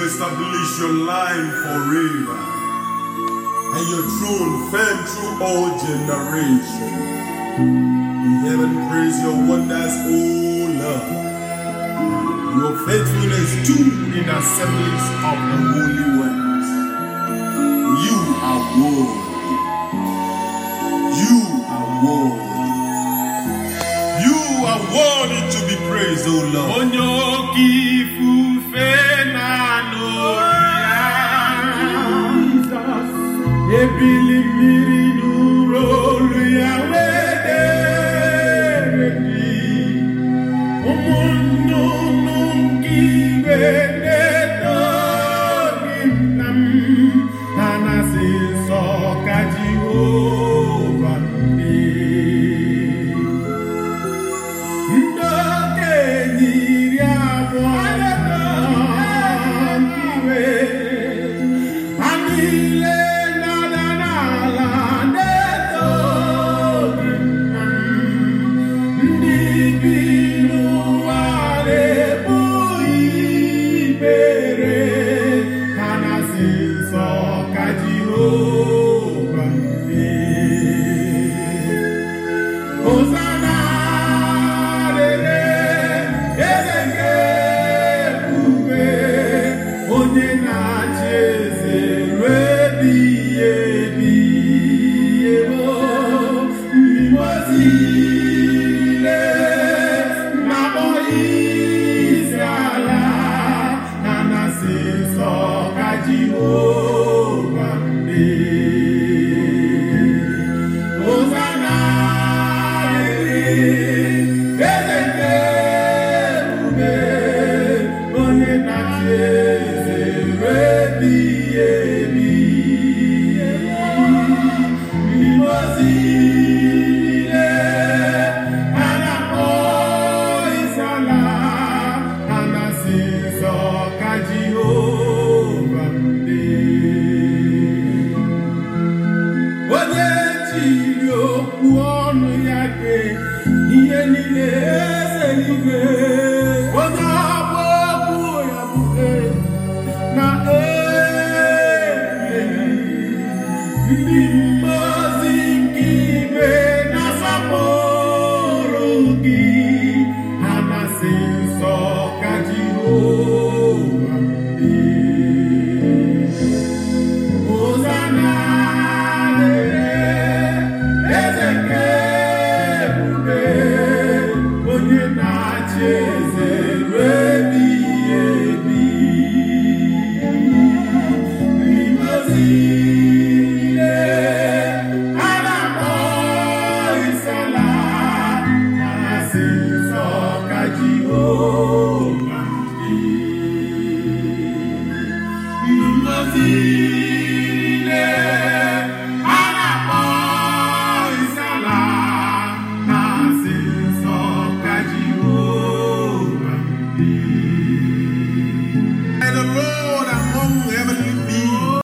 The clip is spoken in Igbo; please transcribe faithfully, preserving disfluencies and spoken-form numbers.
establish your line forever, and your throne firm through all generations. In heaven praise your wonders, O Lord. Your faithfulness too in assemblies of the holy ones. You are worthy. You are worthy. You are worthy to be praised, O Lord. Ebili miri n'ụlọ ya wederebi ụmụnnụnụ nke ibe na-etoghị nna m ha na-asị nsọ ka Jehova dị. Ndị okenye iri abụọ iwe ha niile Jehovah.